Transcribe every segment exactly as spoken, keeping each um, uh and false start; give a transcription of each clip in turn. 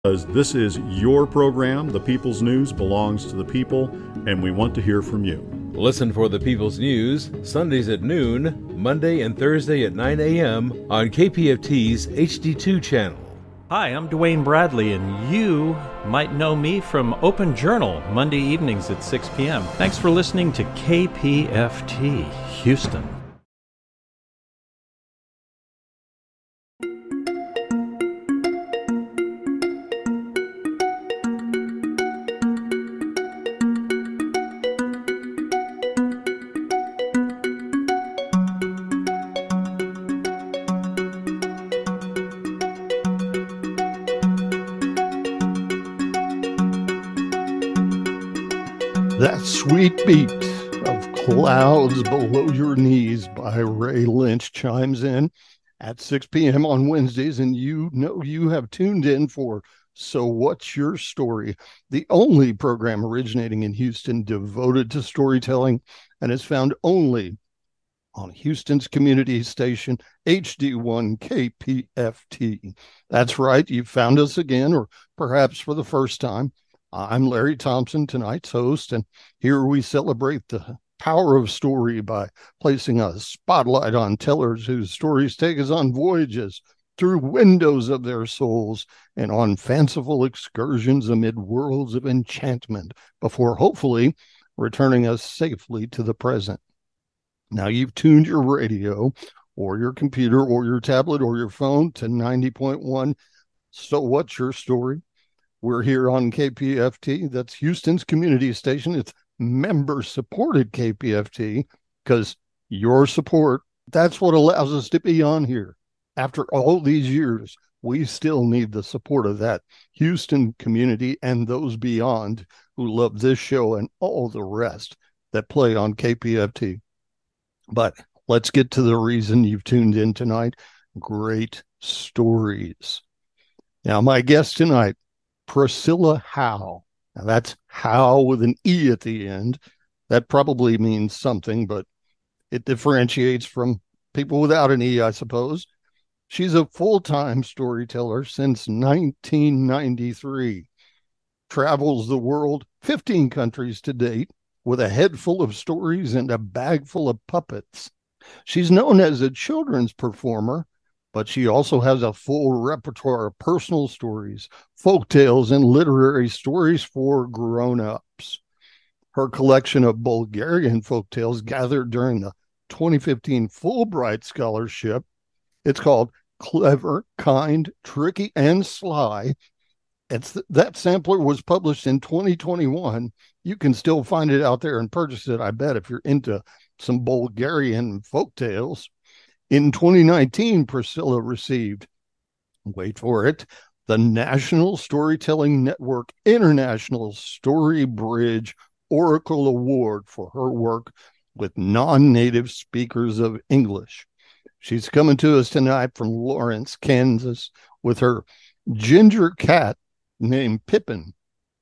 Because this is your program. The People's News belongs to the people, and we want to hear from you. Listen for The People's News Sundays at noon, Monday and Thursday at nine a.m. on K P F T's H D two channel. Hi, I'm Dwayne Bradley, and you might know me from Open Journal, Monday evenings at six p.m. Thanks for listening to K P F T, Houston. That sweet beat of Clouds Below Your Knees by Ray Lynch chimes in at six p.m. on Wednesdays, and you know you have tuned in for So What's Your Story, the only program originating in Houston devoted to storytelling, and is found only on Houston's community station, H D one K P F T. That's right, you found us again, or perhaps for the first time. I'm Larry Thompson, tonight's host, and here we celebrate the power of story by placing a spotlight on tellers whose stories take us on voyages through windows of their souls and on fanciful excursions amid worlds of enchantment before hopefully returning us safely to the present. Now you've tuned your radio or your computer or your tablet or your phone to ninety point one. So What's Your Story? We're here on K P F T. That's Houston's community station. It's member-supported K P F T because your support, that's what allows us to be on here. After all these years, we still need the support of that Houston community and those beyond who love this show and all the rest that play on K P F T. But let's get to the reason you've tuned in tonight. Great stories. Now, my guest tonight, Priscilla Howe. Now that's Howe with an E at the end. That probably means something, but it differentiates from people without an E, I suppose. She's a full-time storyteller since nineteen ninety-three. Travels the world, fifteen countries to date, with a head full of stories and a bag full of puppets. She's known as a children's performer, but she also has a full repertoire of personal stories, folk tales, and literary stories for grown-ups. Her collection of Bulgarian folk tales gathered during the twenty fifteen Fulbright Scholarship. It's called Clever, Kind, Tricky, and Sly. It's th- that sampler was published in twenty twenty-one. You can still find it out there and purchase it, I bet, if you're into some Bulgarian folk tales. In twenty nineteen, Priscilla received, wait for it, the National Storytelling Network International Story Bridge Oracle Award for her work with non-native speakers of English. She's coming to us tonight from Lawrence, Kansas, with her ginger cat named Pippin.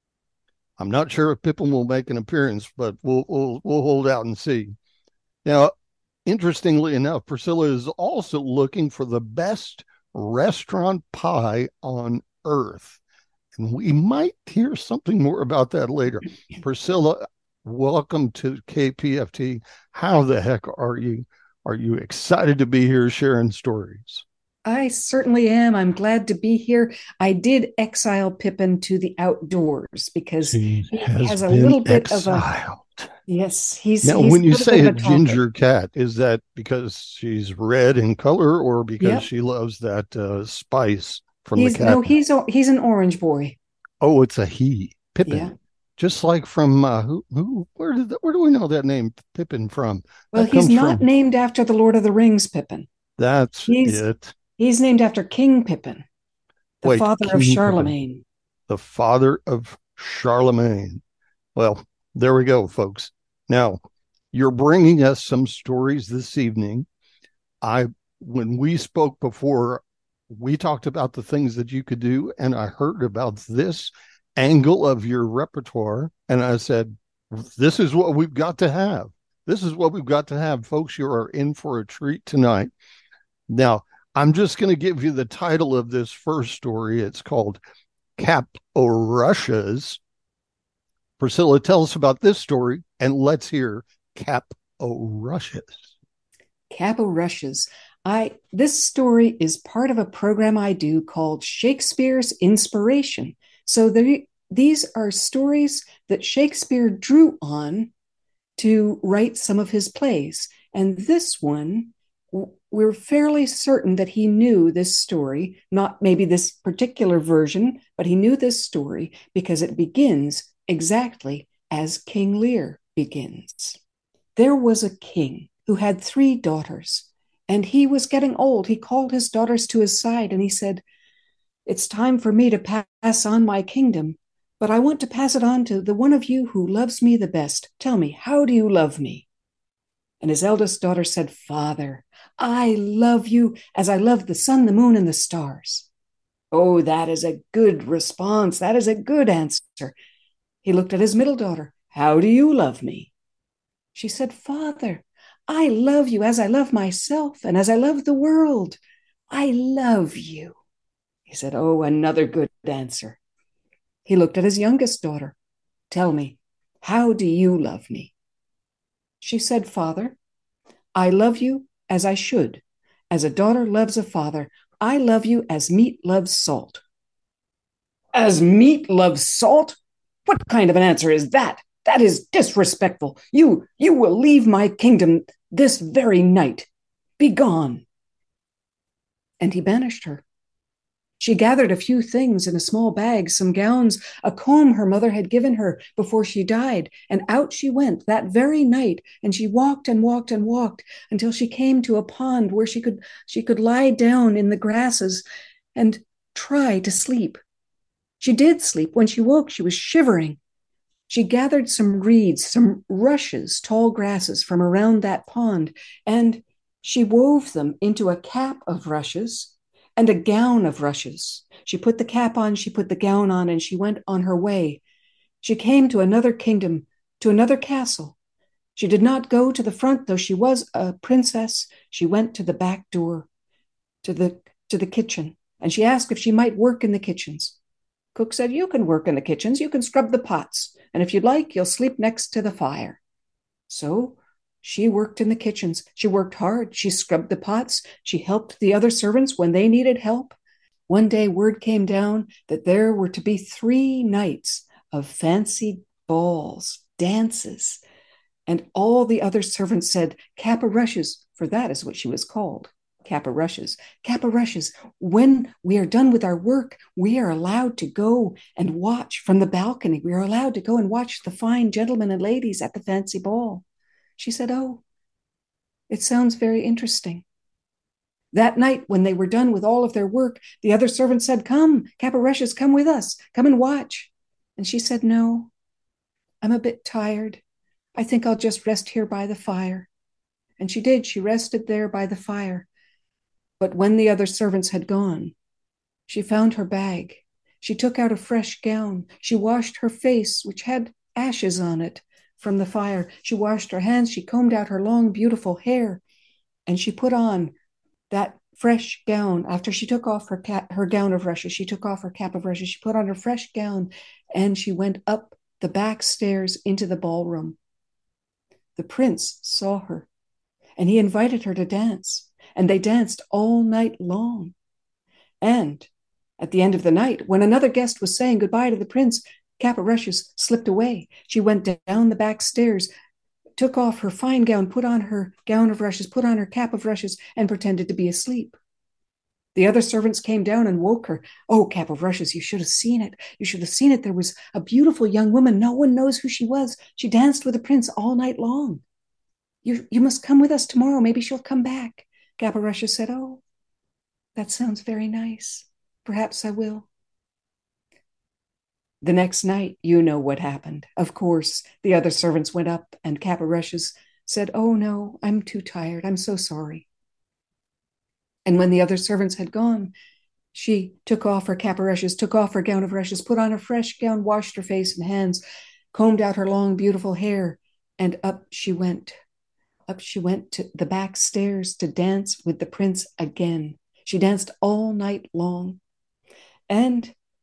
I'm not sure if Pippin will make an appearance, but we'll we'll, we'll hold out and see. Now, interestingly enough, Priscilla is also looking for the best restaurant pie on earth. And we might hear something more about that later. Priscilla, welcome to K P F T. How the heck are you? Are you excited to be here sharing stories? I certainly am. I'm glad to be here. I did exile Pippin to the outdoors because he, he has, has a little bit exiled. of a... Yes, he's... Now, he's when you say a, a ginger talker. cat, is that because she's red in color or because yep. she loves that uh, spice from he's, the cat? No, he's, he's an orange boy. Oh, it's a he. Pippin. Yeah. Just like from, uh, who, who, where did, the, where do we know that name Pippin from? Well, that he's not from... named after the Lord of the Rings Pippin. That's he's, it. He's named after King Pippin, the Wait, father King of Charlemagne. Pippin. The father of Charlemagne. Well, there we go, folks. Now, you're bringing us some stories this evening. I, when we spoke before, we talked about the things that you could do, and I heard about this angle of your repertoire, and I said, this is what we've got to have. This is what we've got to have, folks. You are in for a treat tonight. Now, I'm just going to give you the title of this first story. It's called Cap o' Rushes. Priscilla, tell us about this story, and let's hear Cap o' Rushes. Cap o' Rushes. I this story is part of a program I do called Shakespeare's Inspiration. So the, these are stories that Shakespeare drew on to write some of his plays. And this one, we're fairly certain that he knew this story, not maybe this particular version, but he knew this story because it begins exactly as King Lear begins. There was a king who had three daughters, and he was getting old. He called his daughters to his side and he said, "It's time for me to pass on my kingdom, but I want to pass it on to the one of you who loves me the best. Tell me, how do you love me?" And his eldest daughter said, "Father, I love you as I love the sun, the moon, and the stars." "Oh, that is a good response. That is a good answer." He looked at his middle daughter. "How do you love me?" She said, "Father, I love you as I love myself and as I love the world. I love you." He said, "Oh, another good answer." He looked at his youngest daughter. "Tell me, how do you love me?" She said, "Father, I love you as I should. As a daughter loves a father, I love you as meat loves salt." "As meat loves salt? What kind of an answer is that? That is disrespectful. You, you will leave my kingdom this very night. Be gone." And he banished her. She gathered a few things in a small bag, some gowns, a comb her mother had given her before she died, and out she went that very night, and she walked and walked and walked until she came to a pond where she could, she could lie down in the grasses and try to sleep. She did sleep. When she woke, she was shivering. She gathered some reeds, some rushes, tall grasses from around that pond, and she wove them into a cap of rushes and a gown of rushes. She put the cap on, she put the gown on, and she went on her way. She came to another kingdom, to another castle. She did not go to the front, though she was a princess. She went to the back door, to the, to the kitchen, and she asked if she might work in the kitchens. Cook said, "You can work in the kitchens, you can scrub the pots, and if you'd like, you'll sleep next to the fire." So she worked in the kitchens. She worked hard. She scrubbed the pots. She helped the other servants when they needed help. One day, word came down that there were to be three nights of fancy balls, dances, and all the other servants said, "Cap o' Rushes," for that is what she was called. Cap o' Rushes. Cap o' Rushes, when we are done with our work, we are allowed to go and watch from the balcony. We are allowed to go and watch the fine gentlemen and ladies at the fancy ball. She said, "Oh, it sounds very interesting." That night, when they were done with all of their work, the other servants said, "Come, Cap o' Rushes, come with us. Come and watch." And she said, "No, I'm a bit tired. I think I'll just rest here by the fire." And she did. She rested there by the fire. But when the other servants had gone, she found her bag. She took out a fresh gown. She washed her face, which had ashes on it from the fire. She washed her hands. She combed out her long, beautiful hair. And she put on that fresh gown. After she took off her, cap, her gown of rushes, she took off her cap of rushes. She put on her fresh gown, and she went up the back stairs into the ballroom. The prince saw her, and he invited her to dance. And they danced all night long. And at the end of the night, when another guest was saying goodbye to the prince, Cap o' Rushes slipped away. She went down the back stairs, took off her fine gown, put on her gown of rushes, put on her cap of rushes, and pretended to be asleep. The other servants came down and woke her. "Oh, Cap of Rushes, you should have seen it. You should have seen it. There was a beautiful young woman. No one knows who she was. She danced with the prince all night long. You, you must come with us tomorrow. Maybe she'll come back." Cap o' Rushes said, "Oh, that sounds very nice. Perhaps I will." The next night, you know what happened. Of course, the other servants went up, and Cap o' Rushes said, "Oh, no, I'm too tired. I'm so sorry." And when the other servants had gone, she took off her cap of rushes, took off her gown of rushes, put on a fresh gown, washed her face and hands, combed out her long, beautiful hair, and up she went. Up she went to the back stairs to dance with the prince again. She danced all night long. And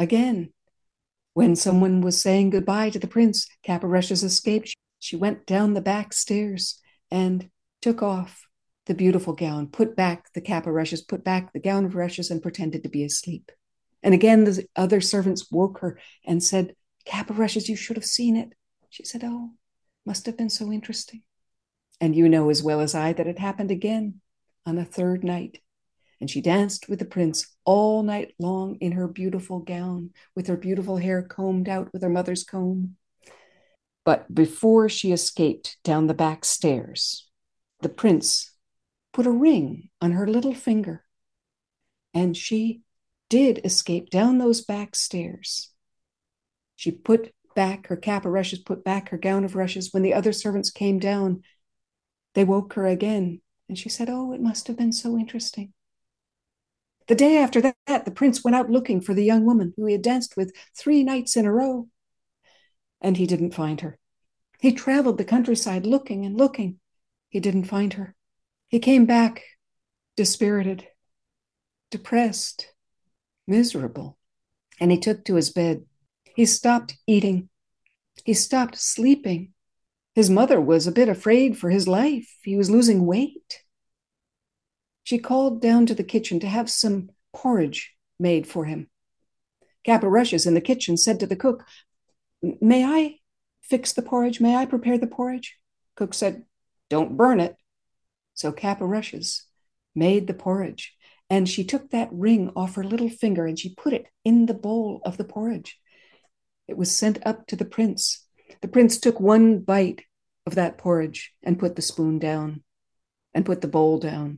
again. When someone was saying goodbye to the prince, Cap o' Rushes escaped. She went down the back stairs and took off the beautiful gown, put back the cap of rushes, put back the gown of rushes, and pretended to be asleep. And again, the other servants woke her and said, Cap of Rushes, you should have seen it. She said, oh, must have been so interesting. And you know as well as I that it happened again on the third night. And she danced with the prince all night long in her beautiful gown, with her beautiful hair combed out with her mother's comb. But before she escaped down the back stairs, the prince put a ring on her little finger. And she did escape down those back stairs. She put back her cap of rushes, put back her gown of rushes. When the other servants came down, they woke her again. And she said, oh, it must have been so interesting. The day after that, the prince went out looking for the young woman who he had danced with three nights in a row. And he didn't find her. He traveled the countryside looking and looking. He didn't find her. He came back dispirited, depressed, miserable, and he took to his bed. He stopped eating. He stopped sleeping. His mother was a bit afraid for his life. He was losing weight. She called down to the kitchen to have some porridge made for him. Cap o' Rushes in the kitchen said to the cook, may I fix the porridge? May I prepare the porridge? Cook said, don't burn it. So Cap o' Rushes made the porridge, and she took that ring off her little finger and she put it in the bowl of the porridge. It was sent up to the prince. The prince took one bite of that porridge and put the spoon down and put the bowl down.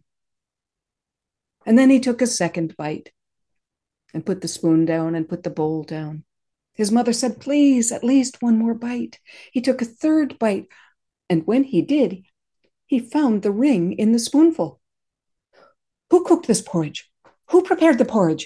And then he took a second bite and put the spoon down and put the bowl down. His mother said, please, at least one more bite. He took a third bite, and when he did, he found the ring in the spoonful. Who cooked this porridge? Who prepared the porridge?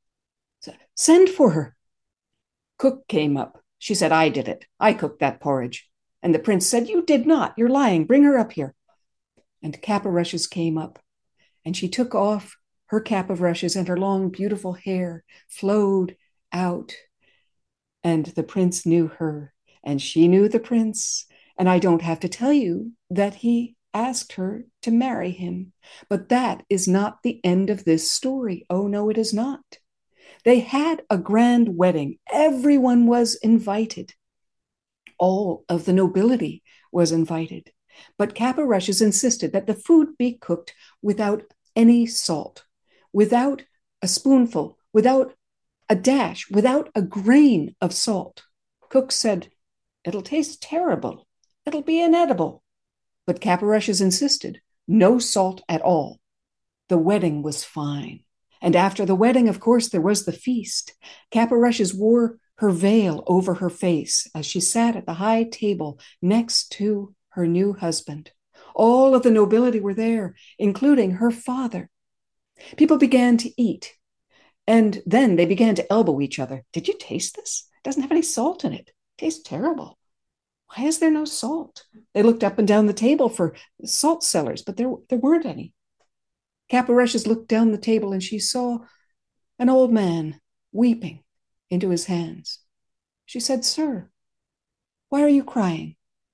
Send for her. Cook came up. She said, I did it. I cooked that porridge. And the prince said, you did not. You're lying. Bring her up here. And Cap o' Rushes came up, and she took off her cap of rushes, and her long, beautiful hair flowed out. And the prince knew her, and she knew the prince. And I don't have to tell you that he asked her to marry him. But that is not the end of this story. Oh, no, it is not. They had a grand wedding. Everyone was invited. All of the nobility was invited. But Cap o' Rushes insisted that the food be cooked without any salt, without a spoonful, without a dash, without a grain of salt. Cook said, it'll taste terrible. It'll be inedible. But Cap o' Rushes insisted, no salt at all. The wedding was fine. And after the wedding, of course, there was the feast. Cap o' Rushes wore her veil over her face as she sat at the high table next to her new husband. All of the nobility were there, including her father. People began to eat, and then they began to elbow each other. Did you taste this? It doesn't have any salt in it. It tastes terrible. Why is there no salt? They looked up and down the table for salt cellars, but there, there weren't any. Cap o' Rushes looked down the table, and she saw an old man weeping into his hands. She said, sir, why are you crying?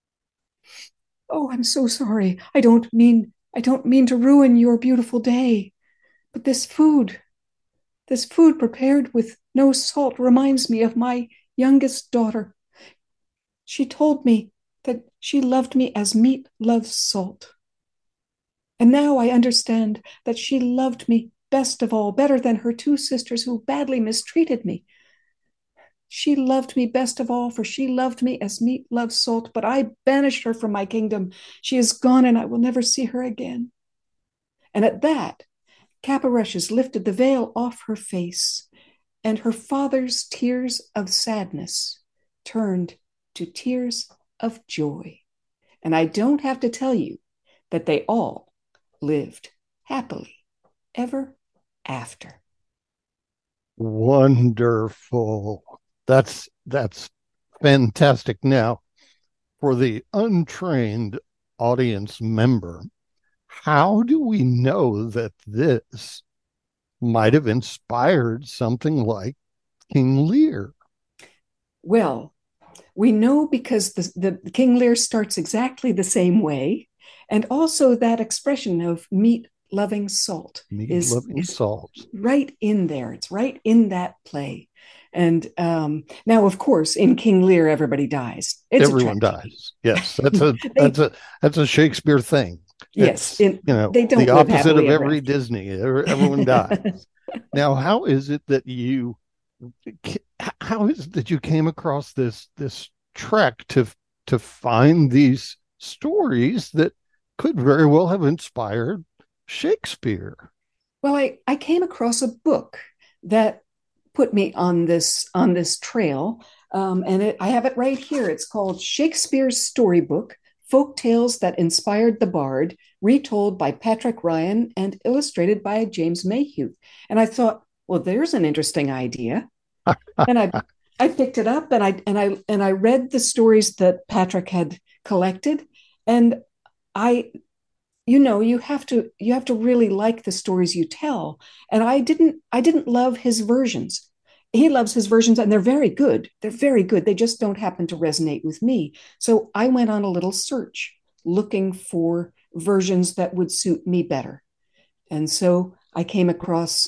Oh, I'm so sorry. I don't mean, I don't mean to ruin your beautiful day. But this food, this food prepared with no salt reminds me of my youngest daughter. She told me that she loved me as meat loves salt. And now I understand that she loved me best of all, better than her two sisters who badly mistreated me. She loved me best of all, for she loved me as meat loves salt, but I banished her from my kingdom. She is gone, and I will never see her again. And at that, Cap o' Rushes lifted the veil off her face, and her father's tears of sadness turned to tears of joy. And I don't have to tell you that they all lived happily ever after. Wonderful. That's that's fantastic. Now, for the untrained audience member, how do we know that this might have inspired something like King Lear? Well, we know because the, the King Lear starts exactly the same way. And also that expression of meat loving salt Meat is, loving is salt. right in there. It's right in that play. And um, now, of course, in King Lear, everybody dies. It's Everyone dies. Yes, that's a they, that's a that's a Shakespeare thing. Yes, It's, in, you know, they don't the live opposite of happily ever every after. Disney. Everyone dies. Now, how is it that you how is it that you came across this this trek to to find these stories that could very well have inspired Shakespeare? Well, I, I came across a book that put me on this on this trail, um, and it, I have it right here. It's called Shakespeare's Storybook: Folk Tales That Inspired the Bard, retold by Patrick Ryan and illustrated by James Mayhew. And I thought, well, there's an interesting idea, and I I picked it up and I and I and I read the stories that Patrick had collected, and I you know you have to you have to really like the stories you tell, and i didn't i didn't love his versions. He loves his versions, and they're very good. They're very good. They just don't happen to resonate with me. So I went on a little search looking for versions that would suit me better, and so I came across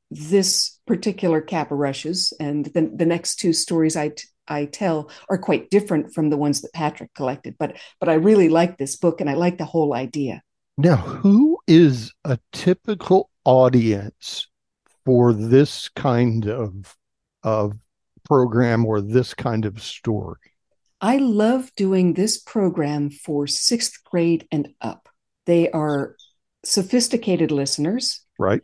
this particular Cap o' Rushes, and the, the next two stories I t- I tell are quite different from the ones that Patrick collected, but but I really like this book, and I like the whole idea. Now, who is a typical audience for this kind of of program or this kind of story? I love doing this program for sixth grade and up. They are sophisticated listeners. Right.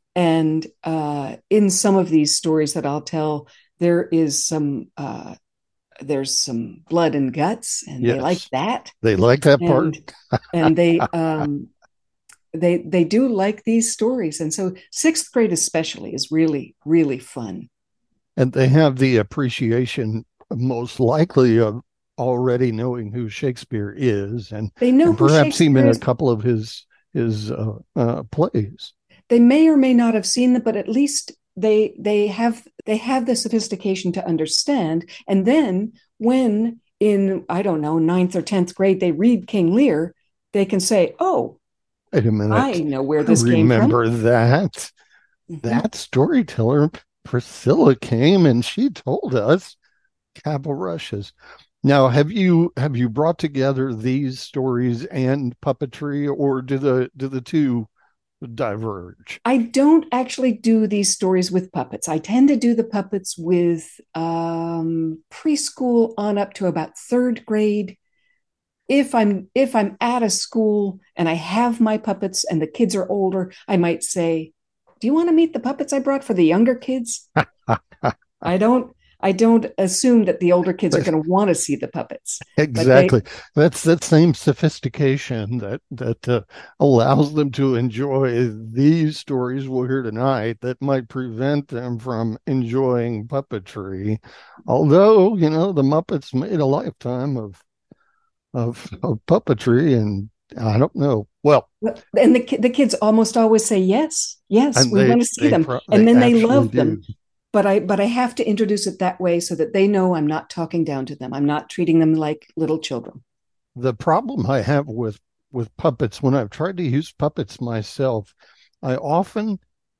And uh, in some of these stories that I'll tell, there is some uh, there's some blood and guts, and Yes. they like that. They like that and, part. and they um, they they do like these stories, and so sixth grade especially is really really fun. And they have the appreciation, most likely, of already knowing who Shakespeare is, and they know and perhaps even is. a couple of his his uh, uh, plays. They may or may not have seen them, but at least they they have they have the sophistication to understand. And then when in, I don't know, ninth or tenth grade, they read King Lear, they can say, oh, wait a minute, I know where this came from. Remember that Mm-hmm. that storyteller Priscilla came and she told us Cap o' Rushes. Now, have you have you brought together these stories and puppetry, or do the do the two diverge? I don't actually do these stories with puppets. I tend to do the puppets with um, preschool on up to about third grade. If I'm if I'm at a school and I have my puppets and the kids are older, I might say, "Do you want to meet the puppets I brought for the younger kids?" I don't I don't assume that the older kids are going to want to see the puppets. Exactly. They, That's that same sophistication that that uh, allows them to enjoy these stories we'll hear tonight that might prevent them from enjoying puppetry. Although, you know, the Muppets made a lifetime of of, of puppetry, and I don't know. Well, and the the kids almost always say yes, yes, we they, want to see them, pro- and then they love do. them. But I but I have to introduce it that way so that they know I'm not talking down to them. I'm not treating them like little children. The problem I have with with puppets, when I've tried to use puppets myself, I often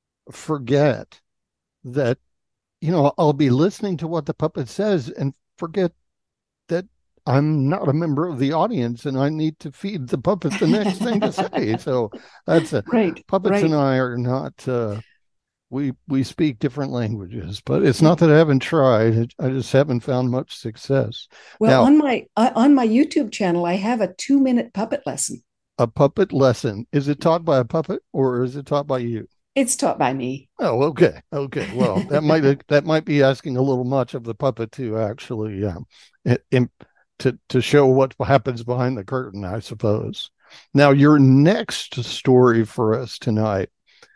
forget that, you know, I'll be listening to what the puppet says and forget that I'm not a member of the audience and I need to feed the puppet the next thing to say. So that's a right. Puppets right. and I are not. Uh, we we speak different languages, but it's not that I haven't tried. I just haven't found much success. Well, now, on my uh, on my YouTube channel, I have a two minute puppet lesson. A puppet lesson. Is it taught by a puppet or is it taught by you? It's taught by me. Oh, okay, okay. Well, that might that might be asking a little much of the puppet to actually um, in, to to show what happens behind the curtain, I suppose. Now, your next story for us tonight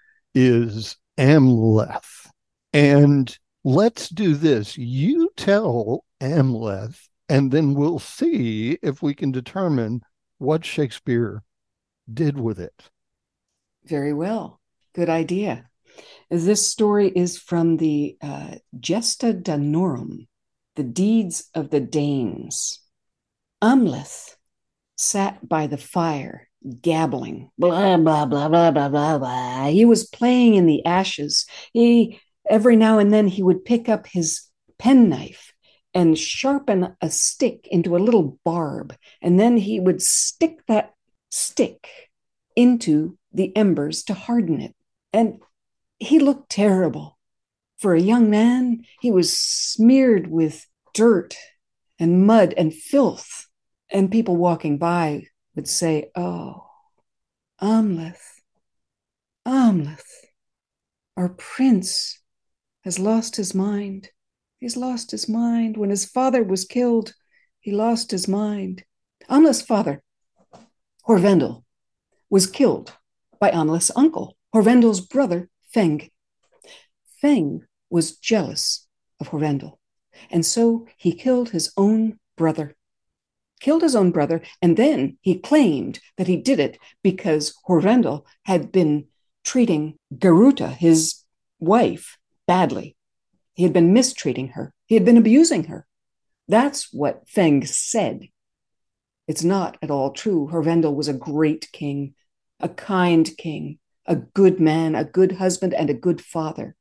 is Amleth, and let's do this. You tell Amleth, and then we'll see if we can determine what Shakespeare did with it. Very well. Good idea. This story is from the uh, Gesta Danorum, the deeds of the Danes. Amleth sat by the fire, gabbling, blah, blah, blah, blah, blah, blah, blah. He was playing in the ashes. He, every now and then, he would pick up his penknife and sharpen a stick into a little barb, and then he would stick that stick into the embers to harden it. And he looked terrible. For a young man, he was smeared with dirt and mud and filth. And people walking by would say, "Oh, Amleth, Amleth, our prince has lost his mind. He's lost his mind. When his father was killed, he lost his mind." Amleth's father, Horvendel, was killed by Amleth's uncle, Horvendel's brother, Feng. Feng was jealous of Horvendel, and so he killed his own brother. Killed his own brother, and then he claimed that he did it because Horvendel had been treating Garuta, his wife, badly. He had been mistreating her. He had been abusing her. That's what Feng said. It's not at all true. Horvendel was a great king, a kind king, a good man, a good husband, and a good father.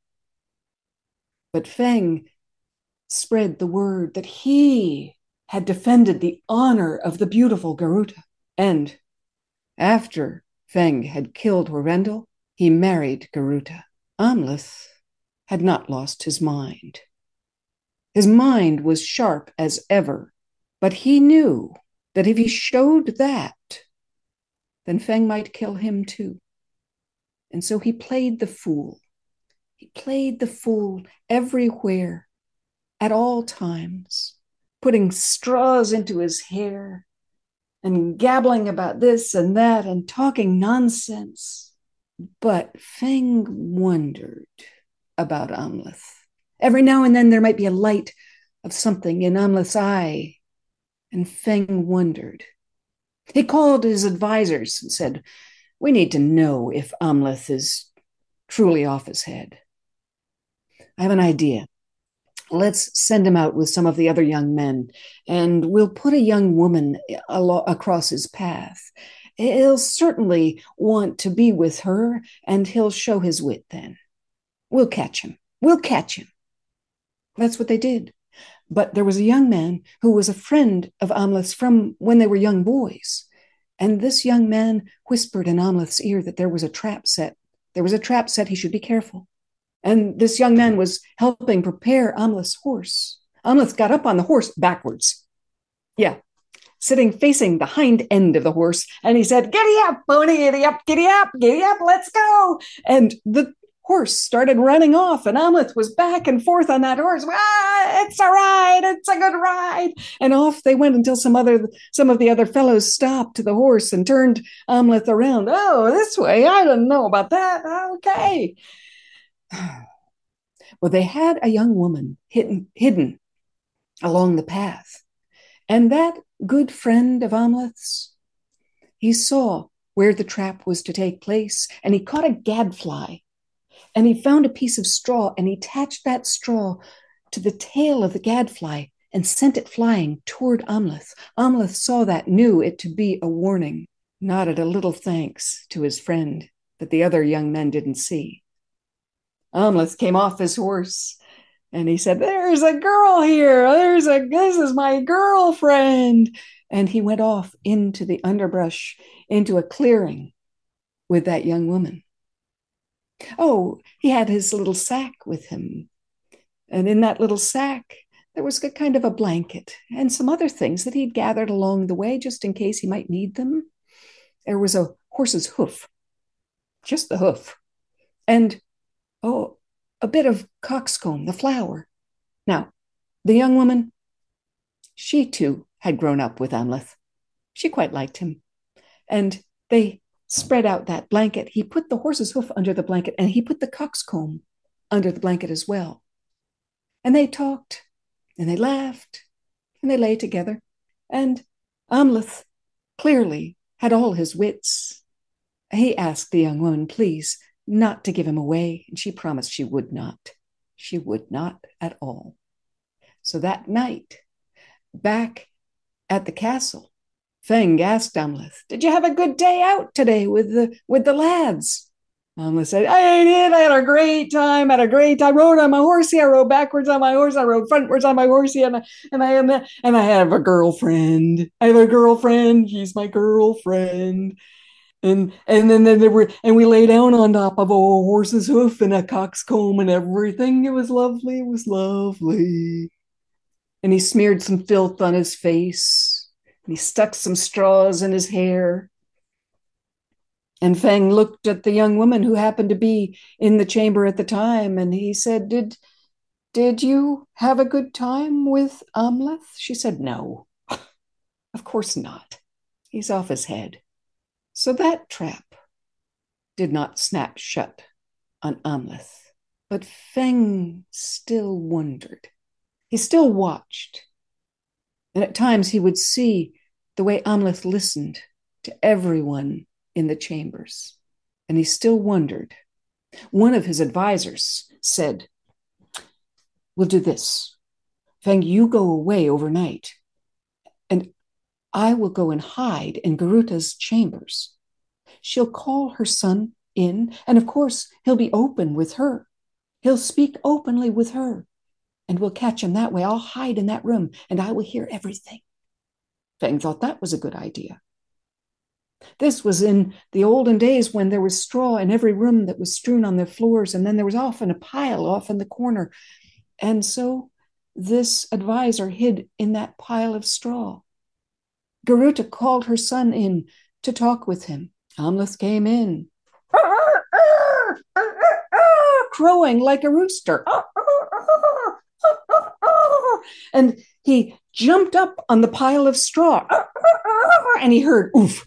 But Feng spread the word that he had defended the honor of the beautiful Garuta. And after Feng had killed Horvendel, he married Garuta. Amleth had not lost his mind. His mind was sharp as ever, but he knew that if he showed that, then Feng might kill him too. And so he played the fool. He played the fool everywhere, at all times, putting straws into his hair and gabbling about this and that and talking nonsense. But Feng wondered about Amleth. Every now and then there might be a light of something in Amleth's eye, and Feng wondered. He called his advisors and said, "We need to know if Amleth is truly off his head. I have an idea. Let's send him out with some of the other young men, and we'll put a young woman alo- across his path. He'll certainly want to be with her, and he'll show his wit then. We'll catch him. We'll catch him." That's what they did. But there was a young man who was a friend of Amleth's from when they were young boys. And this young man whispered in Amleth's ear that there was a trap set. There was a trap set. He should be careful. And this young man was helping prepare Amleth's horse. Amleth got up on the horse backwards. Yeah, sitting facing the hind end of the horse. And he said, "Giddy up, pony, giddy up, giddy up, giddy up, let's go." And the horse started running off, and Amleth was back and forth on that horse. "Ah, it's a ride, it's a good ride." And off they went until some other, some of the other fellows stopped the horse and turned Amleth around. "Oh, this way, I didn't know about that. Okay." Well, they had a young woman hidden, hidden along the path. And that good friend of Amleth's, he saw where the trap was to take place, and he caught a gadfly. And he found a piece of straw, and he attached that straw to the tail of the gadfly and sent it flying toward Amleth. Amleth saw that, knew it to be a warning, nodded a little thanks to his friend that the other young men didn't see. Amleth came off his horse, and he said, "There's a girl here. There's a, this is my girlfriend." And he went off into the underbrush, into a clearing with that young woman. Oh, he had his little sack with him. And in that little sack, there was a kind of a blanket and some other things that he'd gathered along the way just in case he might need them. There was a horse's hoof, just the hoof. And, oh, a bit of coxcomb, the flower. Now, the young woman, she too had grown up with Amleth. She quite liked him. And they spread out that blanket. He put the horse's hoof under the blanket, and he put the coxcomb under the blanket as well. And they talked, and they laughed, and they lay together. And Amleth clearly had all his wits. He asked the young woman, "Please, not to give him away, and she promised she would not. She would not at all. So that night, back at the castle, Feng asked Amleth, "Did you have a good day out today with the with the lads?" Amleth said, "I did. I had a great time. I had a great time. I rode on my horsey. I rode backwards on my horse. I rode frontwards on my horsey, and I, and I and, and I have a girlfriend. I have a girlfriend. She's my girlfriend." And and then, then there were and we lay down on top of a horse's hoof and a coxcomb and everything. It was lovely. It was lovely. And he smeared some filth on his face. And he stuck some straws in his hair. And Feng looked at the young woman who happened to be in the chamber at the time, and he said, Did, did you have a good time with Amleth? She said, "No, of course not. He's off his head." So that trap did not snap shut on Amleth, but Feng still wondered. He still watched. And at times he would see the way Amleth listened to everyone in the chambers. And he still wondered. One of his advisors said, "We'll do this. Feng, you go away overnight, and I will go and hide in Garuta's chambers. She'll call her son in, and of course, he'll be open with her. He'll speak openly with her, and we'll catch him that way. I'll hide in that room, and I will hear everything." Feng thought that was a good idea. This was in the olden days when there was straw in every room that was strewn on the floors, and then there was often a pile off in the corner. And so this advisor hid in that pile of straw. Garuta called her son in to talk with him. Amleth came in, crowing like a rooster. And he jumped up on the pile of straw, and he heard oof.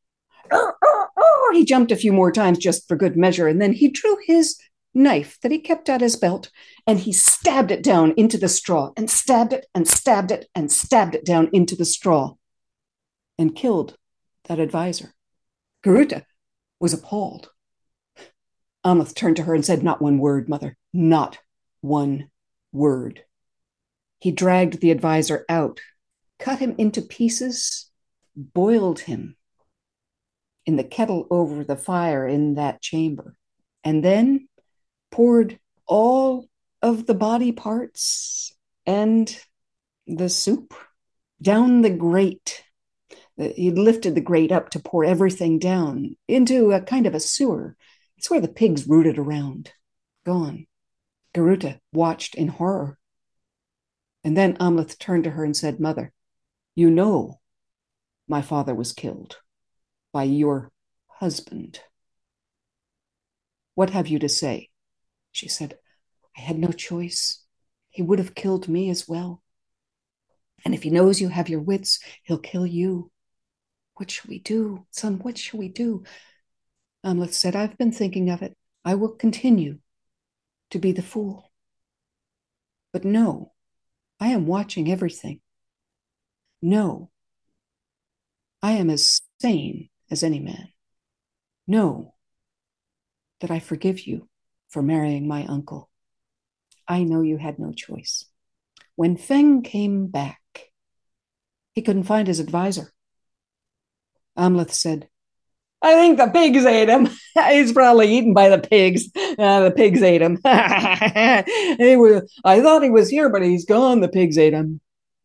He jumped a few more times just for good measure, and then he drew his knife that he kept at his belt, and he stabbed it down into the straw, and stabbed it, and stabbed it, and stabbed it down into the straw, and killed that advisor. Garuta was appalled. Amleth turned to her and said, "Not one word, mother, not one word." He dragged the advisor out, cut him into pieces, boiled him in the kettle over the fire in that chamber, and then poured all of the body parts and the soup down the grate. He lifted the grate up to pour everything down into a kind of a sewer. It's where the pigs rooted around. Gone. Garuta watched in horror. And then Amleth turned to her and said, "Mother, you know my father was killed by your husband. What have you to say?" She said, "I had no choice. He would have killed me as well. And if he knows you have your wits, he'll kill you. What shall we do, son? What shall we do?" Amleth said, "I've been thinking of it. I will continue to be the fool. But no, I am watching everything. No, I am as sane as any man. Know that I forgive you for marrying my uncle. I know you had no choice." When Feng came back, he couldn't find his advisor. Amleth said, "I think the pigs ate him. He's probably eaten by the pigs. Uh, the pigs ate him. He was, I thought he was here, but he's gone. The pigs ate him."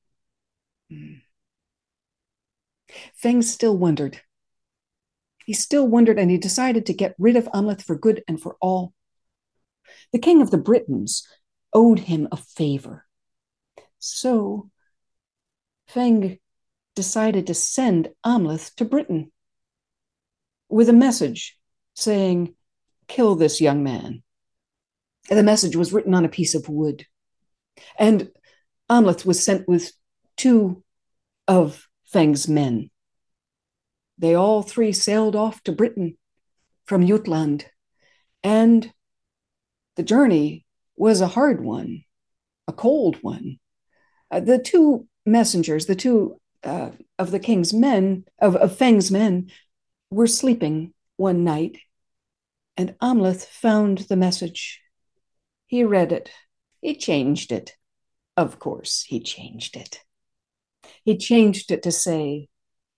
Feng still wondered. He still wondered, and he decided to get rid of Amleth for good and for all. The king of the Britons owed him a favor. So Feng decided to send Amleth to Britain with a message saying, "Kill this young man." And the message was written on a piece of wood. And Amleth was sent with two of Feng's men. They all three sailed off to Britain from Jutland. And the journey was a hard one, a cold one. Uh, the two messengers, the two uh, of the king's men, of, of Feng's men, were sleeping one night And Amleth found the message. He read it. He changed it. Of course, he changed it. He changed it to say,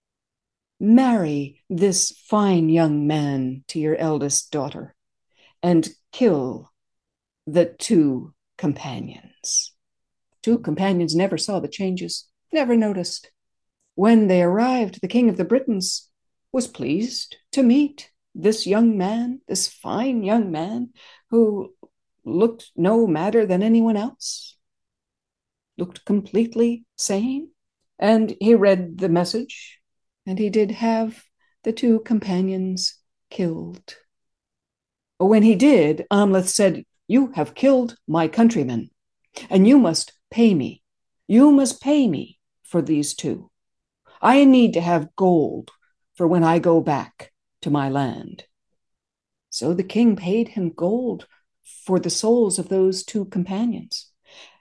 marry this fine young man to your eldest daughter and kill the two companions. Two companions never saw the changes, never noticed. When they arrived, the king of the Britons was pleased to meet this young man, this fine young man who looked no madder than anyone else, looked completely sane. And he read the message, and he did have the two companions killed. But when he did, Amleth said, you have killed my countrymen, and you must pay me. You must pay me for these two. I need to have gold for when I go back to my land. So the king paid him gold for the souls of those two companions.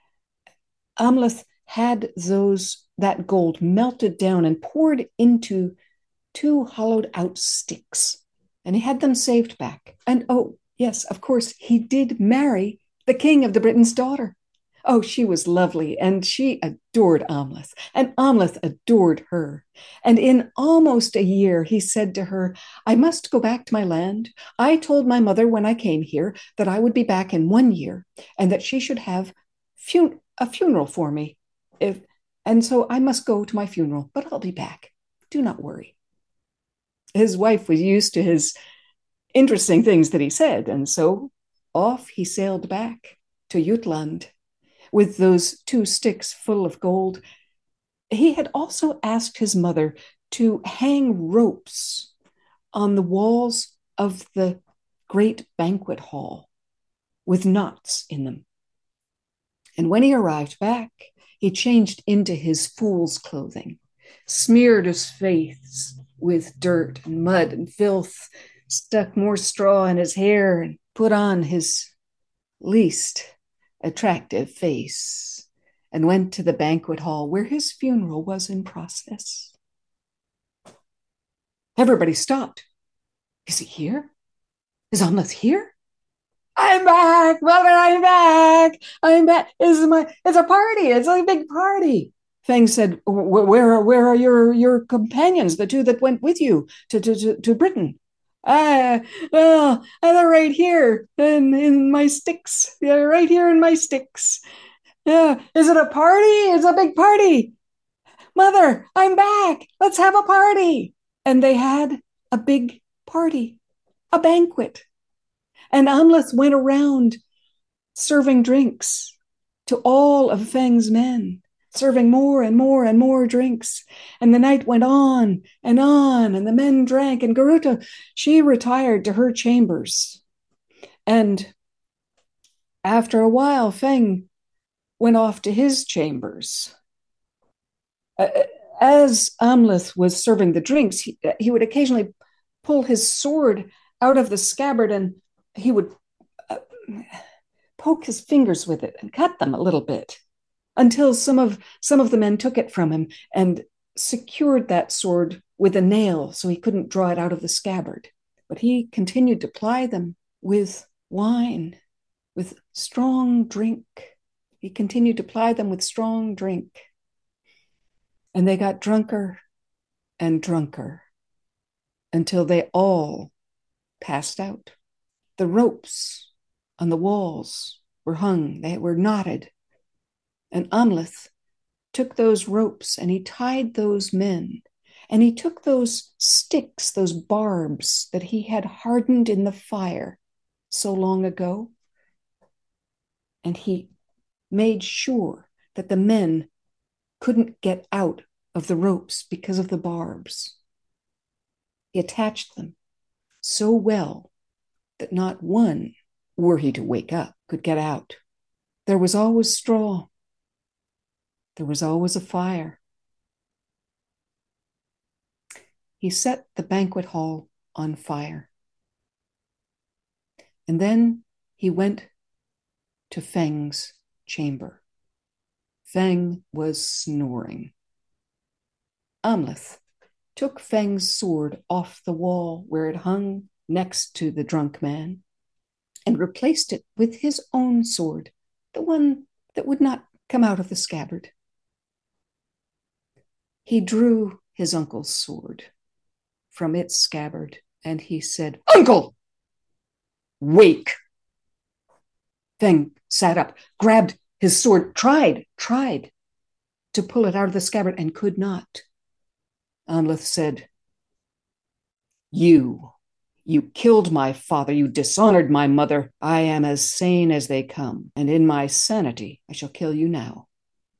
Amleth had those that gold melted down and poured into two hollowed out sticks, and he had them saved back. And oh, yes, of course, he did marry the king of the Britons' daughter. Oh, she was lovely, and she adored Amleth, and Amleth adored her. And in almost a year, he said to her, I must go back to my land. I told my mother when I came here that I would be back in one year, and that she should have fun- a funeral for me. If, and so I must go to my funeral, but I'll be back. Do not worry. His wife was used to his interesting things that he said, and so off he sailed back to Jutland with those two sticks full of gold. He had also asked his mother to hang ropes on the walls of the great banquet hall with knots in them. And when he arrived back, he changed into his fool's clothing, smeared his face with dirt and mud and filth, stuck more straw in his hair, and put on his least attractive face, and went to the banquet hall where his funeral was in process. Everybody stopped. Is he here? Is Amleth here? I'm back, mother, I'm back. I'm back. This is my, it's a party. It's a big party. Fang said, where, where are your, your companions, the two that went with you to, to, to, to Britain? Ah, well, they're right here in, in my sticks. They're right here in my sticks. Yeah, is it a party? It's a big party. Mother, I'm back. Let's have a party. And they had a big party, a banquet. And Amleth went around serving drinks to all of Fang's men, serving more and more and more drinks. And the night went on and on, and the men drank, and Garuta, she retired to her chambers. And after a while, Fang went off to his chambers. As Amleth was serving the drinks, he, he would occasionally pull his sword out of the scabbard, and he would uh, poke his fingers with it and cut them a little bit until some of some of the men took it from him and secured that sword with a nail so he couldn't draw it out of the scabbard. But he continued to ply them with wine, with strong drink. He continued to ply them with strong drink. And they got drunker and drunker until they all passed out. The ropes on the walls were hung, they were knotted. And Amleth took those ropes and he tied those men, and he took those sticks, those barbs that he had hardened in the fire so long ago, and he made sure that the men couldn't get out of the ropes because of the barbs. He attached them so well that not one, were he to wake up, could get out. There was always straw. There was always a fire. He set the banquet hall on fire. And then he went to Fang's chamber. Fang was snoring. Amleth took Fang's sword off the wall where it hung next to the drunk man and replaced it with his own sword, the one that would not come out of the scabbard. He drew his uncle's sword from its scabbard, and he said, "Uncle, wake!" Feng sat up, grabbed his sword, tried, tried to pull it out of the scabbard, and could not. Amleth said, You, you killed my father, you dishonored my mother. I am as sane as they come, and in my sanity I shall kill you now.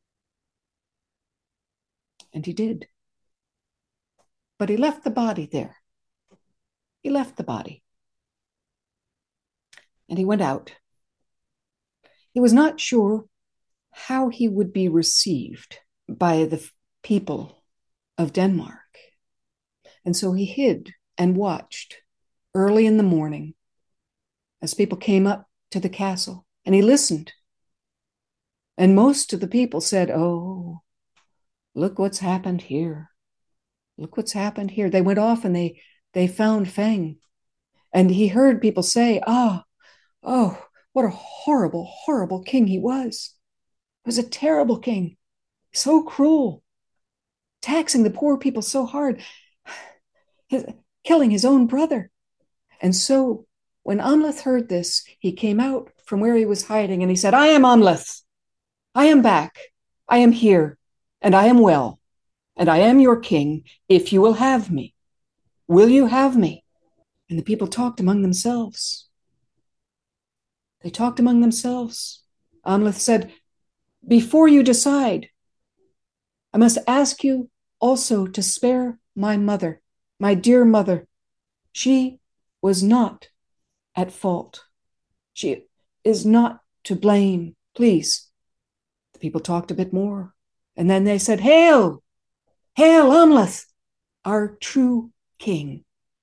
And he did. But he left the body there. He left the body. And he went out. He was not sure how he would be received by the people of Denmark. And so he hid and watched early in the morning as people came up to the castle, and he listened. And most of the people said, "Oh, look what's happened here. Look what's happened here." They went off and they, they found Feng. And he heard people say, "Ah, oh, what a horrible, horrible king he was. He was a terrible king, so cruel, taxing the poor people so hard, his, killing his own brother." And so when Amleth heard this, he came out from where he was hiding and he said, "I am Amleth. I am back. I am here, and I am well, and I am your king if you will have me. Will you have me?" And the people talked among themselves. They talked among themselves. Amleth said, "Before you decide, I must ask you also to spare my mother, my dear mother. She was not at fault. She is not to blame. Please." The people talked a bit more. And then they said, "Hail! Hail, Amleth, our true king."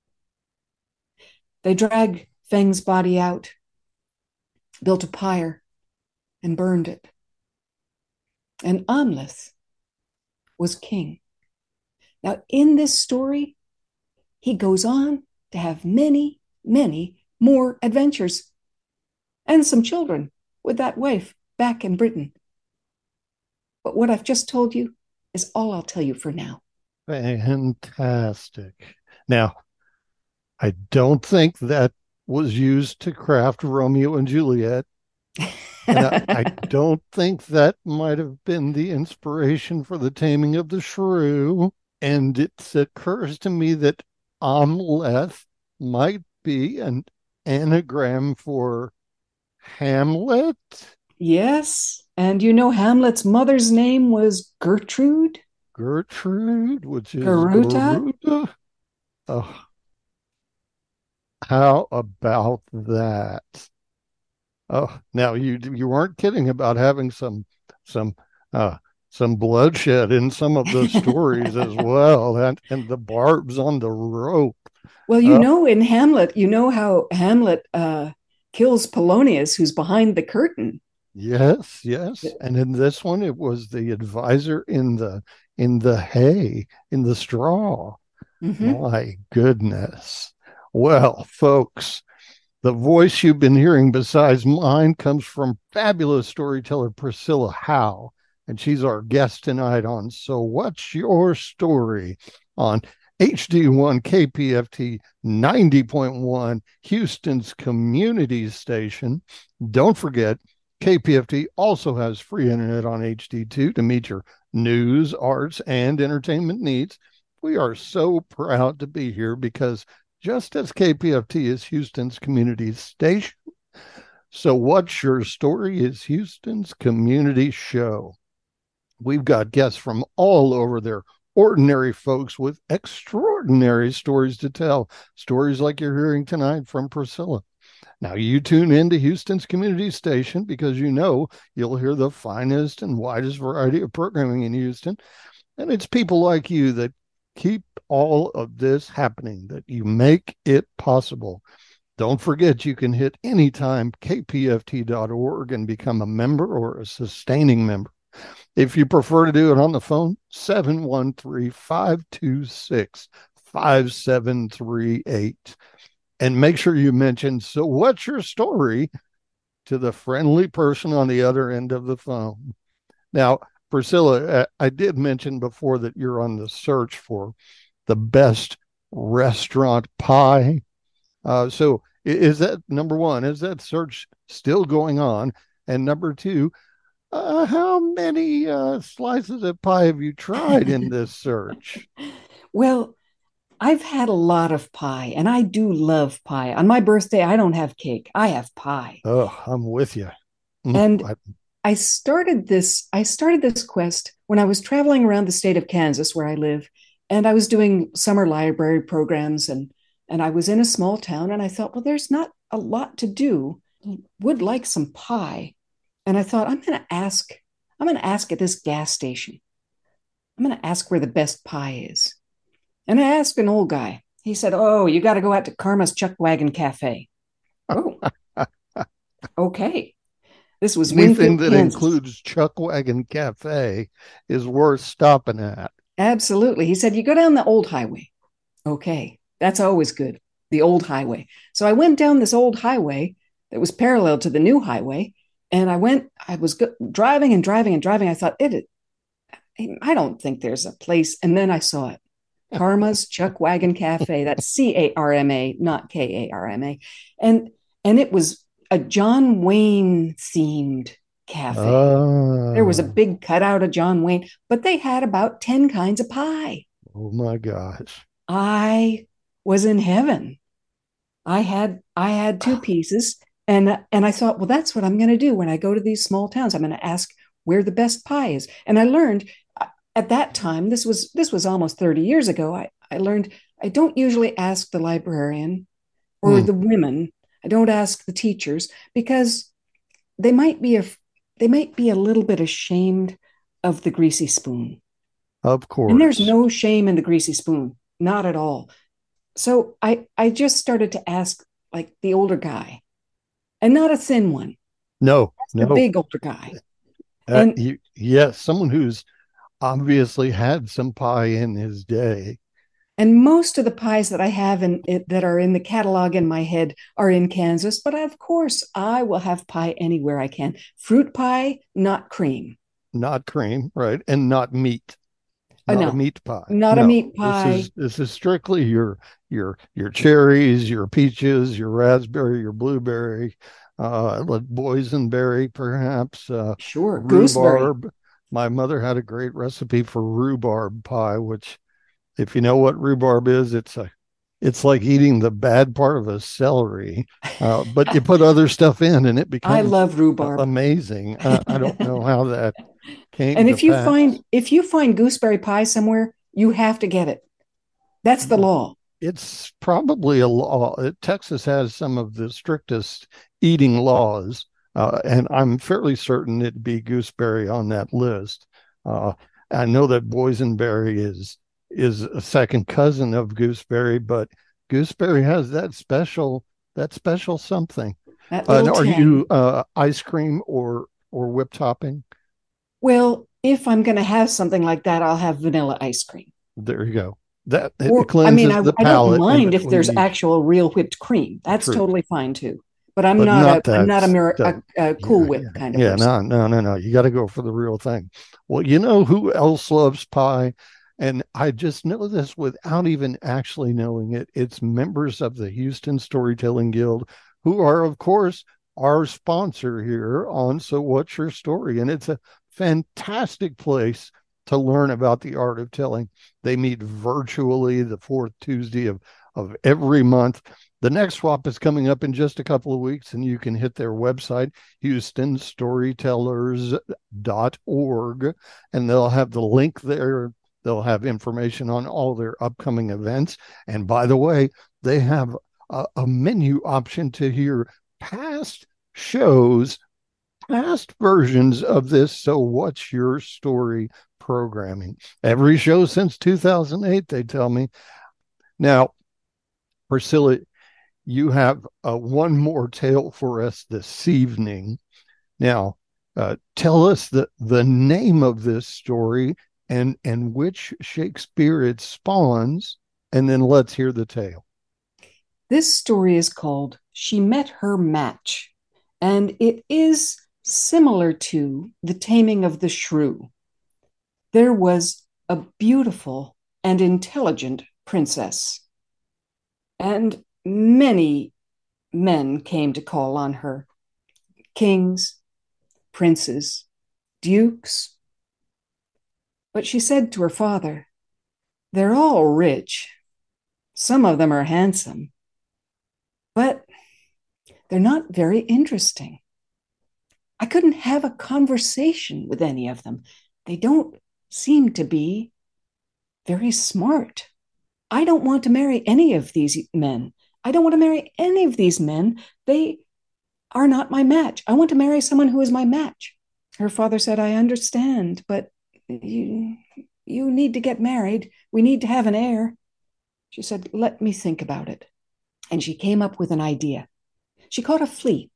They dragged Feng's body out, built a pyre, and burned it. And Amleth was king. Now, in this story, he goes on to have many, many more adventures and some children with that wife back in Britain. But what I've just told you is all I'll tell you for now. Fantastic. Now, I don't think that was used to craft Romeo and Juliet. And I, I don't think that might have been the inspiration for the Taming of the Shrew. And it occurs to me that Amleth might be an anagram for Hamlet. Yes. And you know Hamlet's mother's name was Gertrude? Gertrude, which is Garuda? Garuda. Oh, how about that? Oh, now you you weren't kidding about having some some uh some bloodshed in some of the stories as well, and and the barbs on the rope. Well, you uh, know, in Hamlet, you know how Hamlet uh, kills Polonius, who's behind the curtain. Yes, yes, and in this one, it was the advisor in the in the hay, in the straw. Mm-hmm. My goodness. Well, folks, the voice you've been hearing besides mine comes from fabulous storyteller Priscilla Howe, and she's our guest tonight on So What's Your Story on H D one K P F T ninety point one, Houston's community station. Don't forget, K P F T also has free internet on H D two to meet your news, arts, and entertainment needs. We are so proud to be here because just as K P F T is Houston's community station, So What's Your Story is Houston's community show. We've got guests from all over there, ordinary folks with extraordinary stories to tell, stories like you're hearing tonight from Priscilla. Now, you tune in to Houston's community station because you know you'll hear the finest and widest variety of programming in Houston. And it's people like you that keep all of this happening, that you make it possible. Don't forget, you can hit anytime K P F T dot org and become a member or a sustaining member. If you prefer to do it on the phone, seven one three, five two six, five seven three eight. and make sure you mention, so what's your story, to the friendly person on the other end of the phone. Now, Priscilla, I did mention before that you're on the search for the best restaurant pie. Uh, so is that, number one, is that search still going on? And number two, uh, how many uh, slices of pie have you tried in this search? Well, I've had a lot of pie, and I do love pie. On my birthday, I don't have cake. I have pie. Oh, I'm with you. And I, I started this, I started this quest when I was traveling around the state of Kansas, where I live, and I was doing summer library programs, and and I was in a small town, and I thought, well, there's not a lot to do. I would like some pie. And I thought, I'm going to ask, I'm going to ask at this gas station. I'm going to ask where the best pie is. And I asked an old guy. He said, oh, you got to go out to Karma's Chuck Wagon Cafe. Oh, okay. This was anything Winfield, that Kansas. Includes Chuck Wagon Cafe is worth stopping at. Absolutely. He said, you go down the old highway. Okay, that's always good. The old highway. So I went down this old highway that was parallel to the new highway. And I went, I was go- driving and driving and driving. I thought, it, I don't think there's a place. And then I saw it. Karma's Chuck Wagon Cafe. That's C A R M A, not K A R M A. And and it was a John Wayne themed cafe. Oh. There was a big cutout of John Wayne, but they had about ten kinds of pie. Oh my gosh. I was in heaven. I had I had two pieces, and and I thought, well, that's what I'm going to do when I go to these small towns. I'm going to ask where the best pie is. And I learned at that time, this was this was almost thirty years ago, I, I learned I don't usually ask the librarian or hmm. the women. I don't ask the teachers, because they might be a, they might be a little bit ashamed of the greasy spoon. Of course. And there's no shame in the greasy spoon, not at all. So I, I just started to ask like the older guy, and not a thin one. No, no. The big older guy. Uh, and you, yes, someone who's obviously had some pie in his day. And most of the pies that I have in it, that are in the catalog in my head, are in Kansas. But of course, I will have pie anywhere I can. Fruit pie, not cream. Not cream, right? And not meat. Not uh, no, a meat pie. Not no, a meat pie. This is, this is strictly your your your cherries, your peaches, your raspberry, your blueberry, uh, boysenberry, perhaps. Uh, sure, rhubarb. gooseberry. My mother had a great recipe for rhubarb pie, which, if you know what rhubarb is, it's a, it's like eating the bad part of a celery, uh, but you put other stuff in, and it becomes I love rhubarb. Amazing. Uh, I don't know how that came. And to if you pass. find if you find gooseberry pie somewhere, you have to get it. That's the law. It's probably a law. Texas has some of the strictest eating laws. Uh, and I'm fairly certain it'd be gooseberry on that list. Uh, I know that boysenberry is is a second cousin of gooseberry, but gooseberry has that special that special something. That Uh, are tang. you uh, ice cream or or whip topping? Well, if I'm going to have something like that, I'll have vanilla ice cream. There you go. That it Or, cleanses I mean, I, the I palate. don't mind and if there's cleans- actual real whipped cream. That's True. totally fine too. But I'm But not, not a I'm not a, that- mir- that- a, a Cool yeah, Whip yeah, kind of yeah, person. no, no, no, no. You got to go for the real thing. Well, you know who else loves pie? And I just know this without even actually knowing it. It's members of the Houston Storytelling Guild, who are, of course, our sponsor here on So What's Your Story? And it's a fantastic place to learn about the art of telling. They meet virtually the fourth Tuesday of, of every month. The next swap is coming up in just a couple of weeks, and you can hit their website, houston storytellers dot org, and they'll have the link there. They'll have information on all their upcoming events. And by the way, they have a, a menu option to hear past shows, past versions of this So What's Your Story programming. Every show since two thousand eight, they tell me. Now, Priscilla, you have uh, one more tale for us this evening. Now, uh, tell us the, the name of this story and, and which Shakespeare it spawns, and then let's hear the tale. This story is called She Met Her Match, and it is similar to The Taming of the Shrew. There was a beautiful and intelligent princess, and many men came to call on her. Kings, princes, dukes. But she said to her father, "They're all rich. Some of them are handsome, but they're not very interesting. I couldn't have a conversation with any of them. They don't seem to be very smart. I don't want to marry any of these men. I don't want to marry any of these men. They are not my match. I want to marry someone who is my match." Her father said, "I understand, but you, you need to get married. We need to have an heir." She said, "Let me think about it." And she came up with an idea. She caught a flea.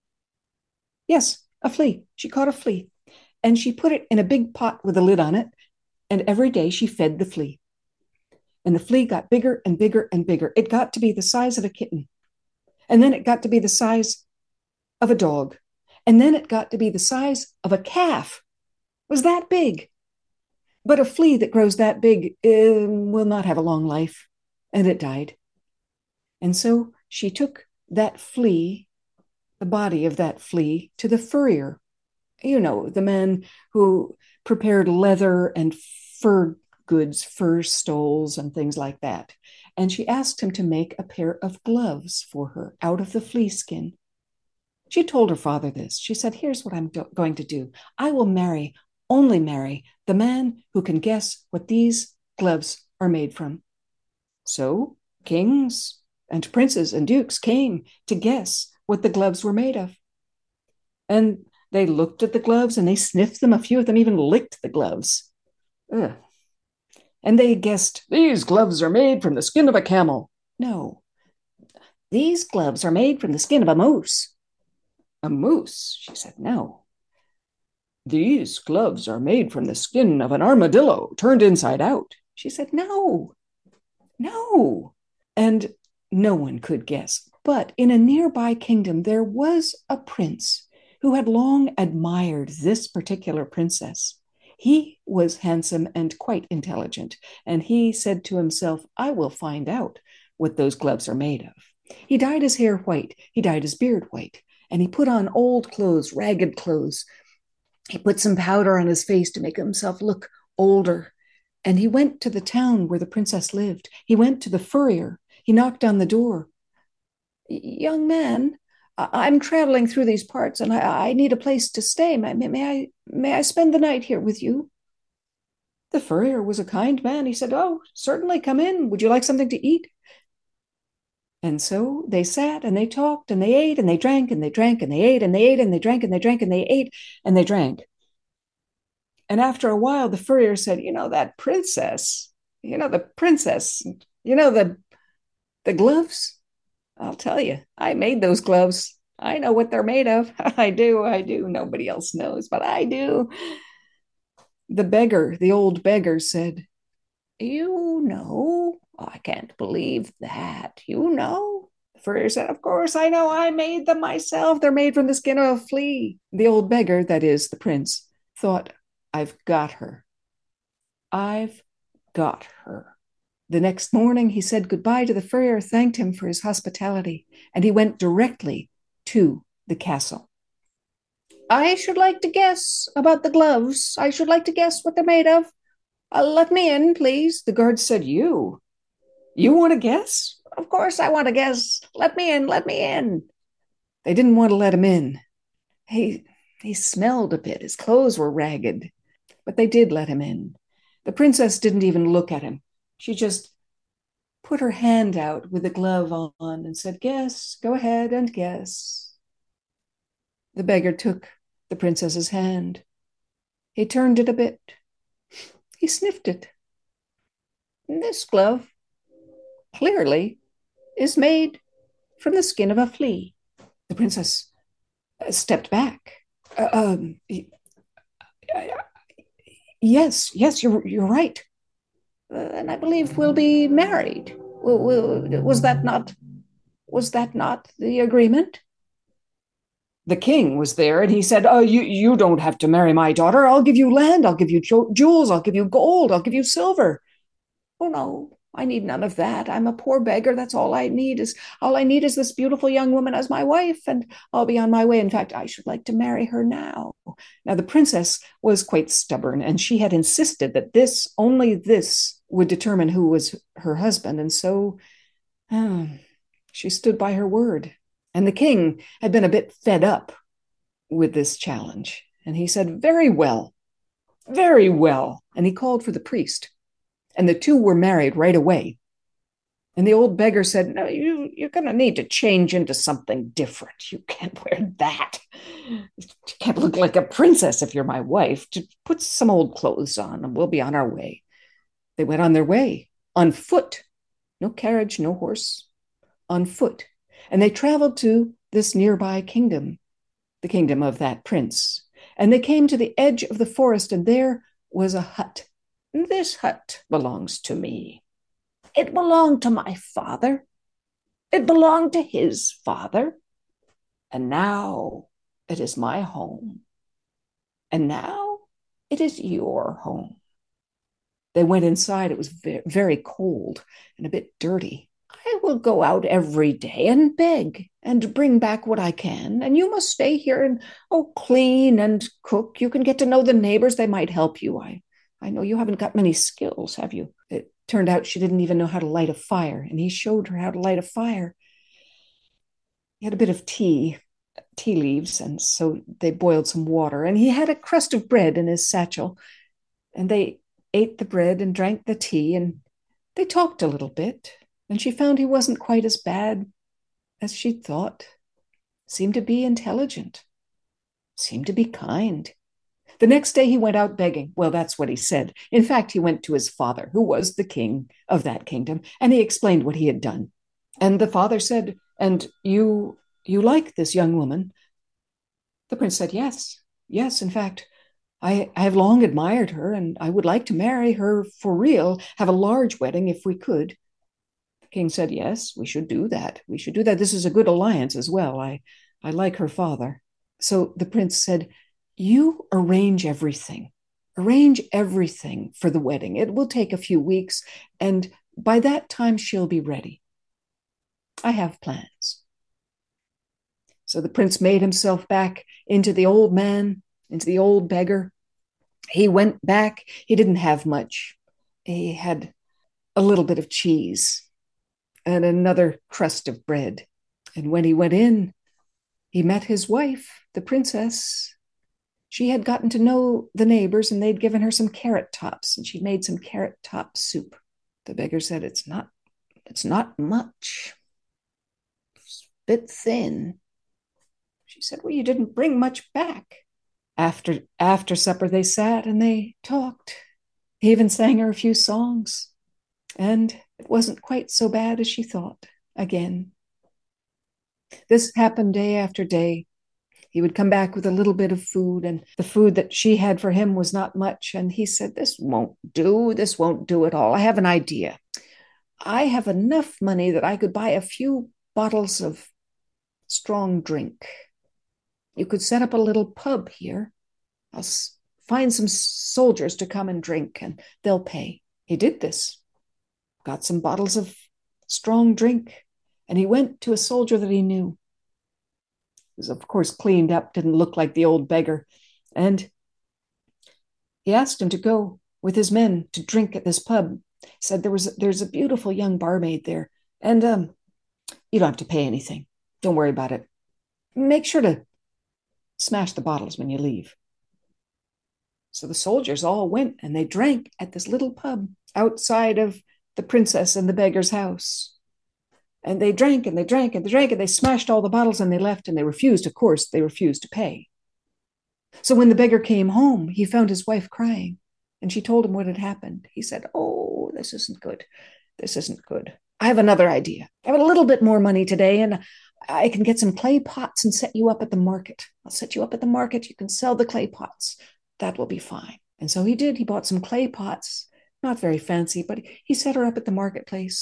Yes, a flea. She caught a flea. And she put it in a big pot with a lid on it. And every day she fed the flea. And the flea got bigger and bigger and bigger. It got to be the size of a kitten. And then it got to be the size of a dog. And then it got to be the size of a calf. It was that big. But a flea that grows that big uh, will not have a long life. And it died. And so she took that flea, the body of that flea, to the furrier. You know, the man who prepared leather and fur goods, fur stoles and things like that. And she asked him to make a pair of gloves for her out of the flea skin. She told her father this. She said, "Here's what I'm do- going to do. I will marry, only marry, the man who can guess what these gloves are made from." So kings and princes and dukes came to guess what the gloves were made of. And they looked at the gloves and they sniffed them. A few of them even licked the gloves. Ugh. And they guessed, "These gloves are made from the skin of a camel." No. "These gloves are made from the skin of a moose." "A moose?" She said, "No." "These gloves are made from the skin of an armadillo turned inside out." She said, "No, no." And no one could guess. But in a nearby kingdom, there was a prince who had long admired this particular princess. He was handsome and quite intelligent, and he said to himself, "I will find out what those gloves are made of." He dyed his hair white, he dyed his beard white, and he put on old clothes, ragged clothes. He put some powder on his face to make himself look older. And he went to the town where the princess lived. He went to the furrier. He knocked on the door. "Young man, I'm traveling through these parts and I, I need a place to stay. May, may, I, may I spend the night here with you?" The furrier was a kind man. He said, "Oh, certainly, come in. Would you like something to eat?" And so they sat and they talked and they ate and they drank and they drank and they ate and they ate and they drank and they drank and they ate and they drank. And after a while, the furrier said, "You know, that princess, you know, the princess, you know, the, the gloves? I'll tell you, I made those gloves. I know what they're made of. I do, I do. Nobody else knows, but I do." The beggar, the old beggar said, "You know? I can't believe that. You know?" The furrier said, "Of course I know. I made them myself. They're made from the skin of a flea." The old beggar, that is the prince, thought, "I've got her. I've got her." The next morning, he said goodbye to the furrier, thanked him for his hospitality, and he went directly to the castle. "I should like to guess about the gloves. I should like to guess what they're made of. Uh, let me in, please." The guard said, You? You want to guess? "Of course I want to guess. Let me in, let me in." They didn't want to let him in. He, he smelled a bit. His clothes were ragged. But they did let him in. The princess didn't even look at him. She just put her hand out with a glove on and said, "Guess, go ahead and guess." The beggar took the princess's hand. He turned it a bit. He sniffed it. "This glove clearly is made from the skin of a flea." The princess stepped back. Uh, um, yes, yes, you're, you're right. Uh, and I believe we'll be married. Was that not Was that not the agreement? The king was there, and he said, oh, you, you don't have to marry my daughter. I'll give you land. I'll give you jewels. I'll give you gold. I'll give you silver. Oh, no, I need none of that. I'm a poor beggar. That's all I need is all I need is this beautiful young woman as my wife, and I'll be on my way. In fact, I should like to marry her now. Now, the princess was quite stubborn, and she had insisted that this, only this, would determine who was her husband. And so oh, she stood by her word. And the king had been a bit fed up with this challenge. And he said, very well, very well. And he called for the priest. And the two were married right away. And the old beggar said, no, you, you're going to need to change into something different. You can't wear that. You can't look like a princess if you're my wife. Just put some old clothes on and we'll be on our way. They went on their way on foot. No carriage, no horse, on foot. And they traveled to this nearby kingdom, the kingdom of that prince. And they came to the edge of the forest, and there was a hut. This hut belongs to me. It belonged to my father. It belonged to his father. And now it is my home. And now it is your home. They went inside. It was very, very cold and a bit dirty. I will go out every day and beg and bring back what I can. And you must stay here and, oh, clean and cook. You can get to know the neighbors. They might help you. I, I know you haven't got many skills, have you? It turned out she didn't even know how to light a fire. And he showed her how to light a fire. He had a bit of tea, tea leaves. And so they boiled some water. And he had a crust of bread in his satchel. And they ate the bread and drank the tea. And they talked a little bit. And she found he wasn't quite as bad as she'd thought. Seemed to be intelligent. Seemed to be kind. The next day he went out begging. Well, that's what he said. In fact, he went to his father, who was the king of that kingdom, and he explained what he had done. And the father said, and you, you like this young woman? The prince said, yes, yes, in fact, I, I have long admired her, and I would like to marry her for real, have a large wedding if we could. King said, yes, we should do that. We should do that. This is a good alliance as well. I, I like her father. So the prince said, you arrange everything. Arrange everything for the wedding. It will take a few weeks, and by that time she'll be ready. I have plans. So the prince made himself back into the old man, into the old beggar. He went back. He didn't have much. He had a little bit of cheese and another crust of bread. And when he went in, he met his wife, the princess. She had gotten to know the neighbors, and they'd given her some carrot tops, and she made some carrot top soup. The beggar said, it's not, it's not much. It's a bit thin. She said, well, you didn't bring much back. After, after supper, they sat and they talked. He even sang her a few songs. And it wasn't quite so bad as she thought again. This happened day after day. He would come back with a little bit of food, and the food that she had for him was not much. And he said, this won't do. This won't do at all. I have an idea. I have enough money that I could buy a few bottles of strong drink. You could set up a little pub here. I'll find some soldiers to come and drink, and they'll pay. He did this. Got some bottles of strong drink, and he went to a soldier that he knew. He was, of course, cleaned up, didn't look like the old beggar, and he asked him to go with his men to drink at this pub. He said, there was there's a beautiful young barmaid there, and um, you don't have to pay anything. Don't worry about it. Make sure to smash the bottles when you leave. So the soldiers all went, and they drank at this little pub outside of the princess and the beggar's house. And they drank and they drank and they drank and they smashed all the bottles, and they left, and they refused, of course, they refused to pay. So when the beggar came home, he found his wife crying, and she told him what had happened. He said, oh, this isn't good. This isn't good. I have another idea. I have a little bit more money today, and I can get some clay pots and set you up at the market. I'll set you up at the market. You can sell the clay pots. That will be fine. And so he did. He bought some clay pots, not very fancy, but he set her up at the marketplace.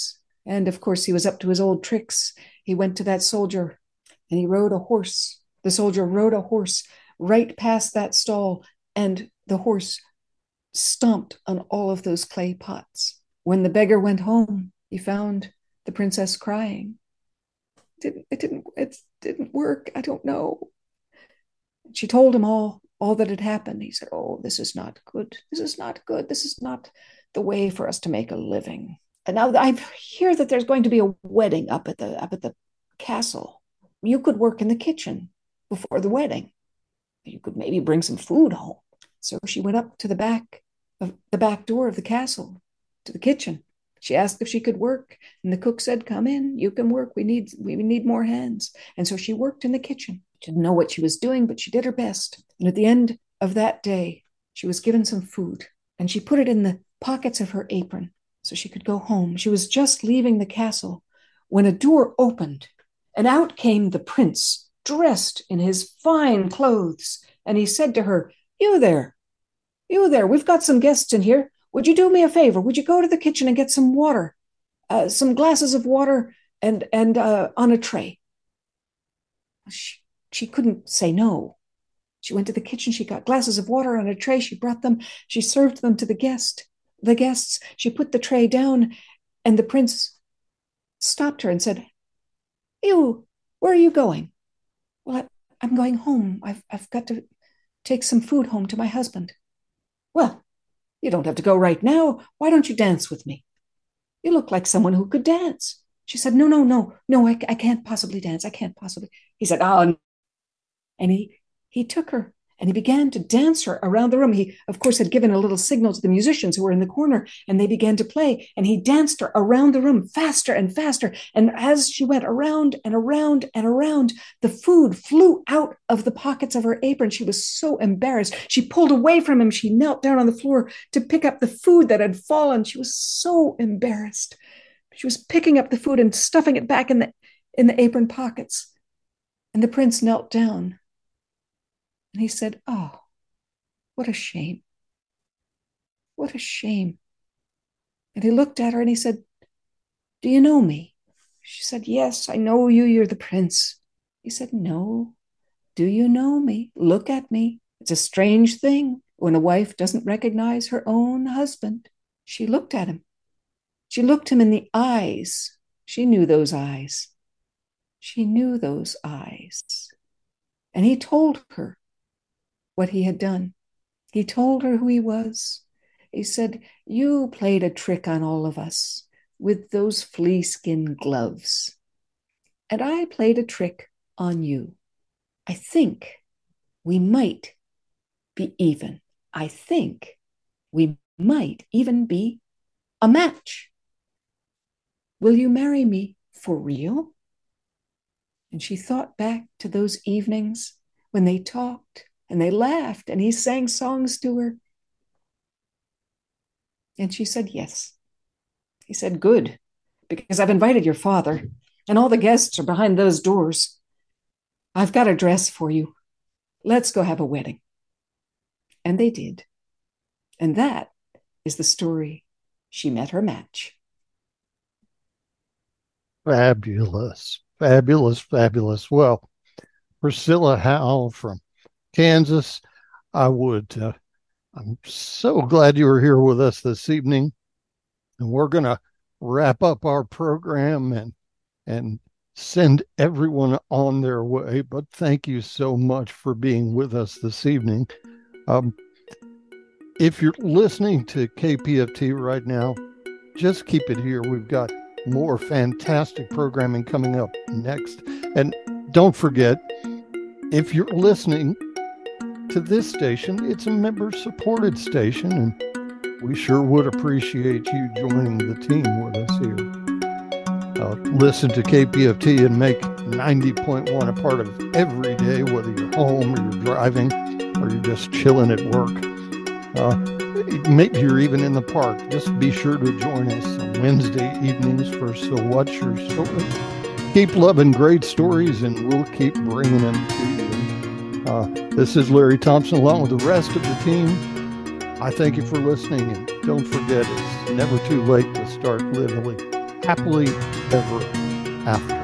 And of course, he was up to his old tricks. He went to that soldier and he rode a horse. The soldier rode a horse right past that stall, and the horse stomped on all of those clay pots. When the beggar went home, he found the princess crying. It didn't, it didn't, it didn't work. I don't know. She told him all, all that had happened. He said, oh, this is not good. This is not good. This is not the way for us to make a living. And now I hear that there's going to be a wedding up at the up at the castle. You could work in the kitchen before the wedding. You could maybe bring some food home. So she went up to the back of the back door of the castle, to the kitchen. She asked if she could work, and the cook said, come in, you can work. We need we need more hands. And so she worked in the kitchen. She didn't know what she was doing, but she did her best. And at the end of that day, she was given some food, and she put it in the pockets of her apron so she could go home. She was just leaving the castle when a door opened, and out came the prince, dressed in his fine clothes. And he said to her, you there, you there, we've got some guests in here. Would you do me a favor? Would you go to the kitchen and get some water, uh, some glasses of water and, and uh, on a tray? She, she couldn't say no. She went to the kitchen. She got glasses of water on a tray. She brought them. She served them to the guest. The guests. She put the tray down, and the prince stopped her and said, "You, where are you going?" "Well, I, I'm going home. I've I've got to take some food home to my husband." "Well, you don't have to go right now. Why don't you dance with me? You look like someone who could dance." She said, "No, no, no, no. I, I can't possibly dance. I can't possibly." He said, "Oh," and he he took her and he began to dance her around the room. He, of course, had given a little signal to the musicians who were in the corner, and they began to play. And he danced her around the room faster and faster. And as she went around and around and around, the food flew out of the pockets of her apron. She was so embarrassed. She pulled away from him. She knelt down on the floor to pick up the food that had fallen. She was so embarrassed. She was picking up the food and stuffing it back in the in the apron pockets. And the prince knelt down. And he said, "Oh, what a shame. What a shame." And he looked at her and he said, "Do you know me?" She said, "Yes, I know you. You're the prince." He said, "No. Do you know me? Look at me. It's a strange thing when a wife doesn't recognize her own husband." She looked at him. She looked him in the eyes. She knew those eyes. She knew those eyes. And he told her what he had done. He told her who he was. He said, "You played a trick on all of us with those flea skin gloves. And I played a trick on you. I think we might be even. I think we might even be a match. Will you marry me for real?" And she thought back to those evenings when they talked and they laughed and he sang songs to her. And she said, "Yes." He said, "Good, because I've invited your father and all the guests are behind those doors. I've got a dress for you. Let's go have a wedding." And they did. And that is the story She Met Her Match. Fabulous, fabulous, fabulous. Well, Priscilla Howell from Kansas, I would, uh, I'm so glad you were here with us this evening. And we're going to wrap up our program and, and send everyone on their way. But thank you so much for being with us this evening. Um, if you're listening to K P F T right now, just keep it here. We've got more fantastic programming coming up next. And don't forget, if you're listening to this station, it's a member-supported station, and we sure would appreciate you joining the team with us here. Uh, listen to K P F T and make ninety point one a part of every day, whether you're home or you're driving or you're just chilling at work. Uh, maybe you're even in the park. Just be sure to join us on Wednesday evenings for So What's Your Story. Keep loving great stories, and we'll keep bringing them to you. Uh, this is Larry Thompson along with the rest of the team. I thank you for listening, and don't forget, it's never too late to start living happily ever after.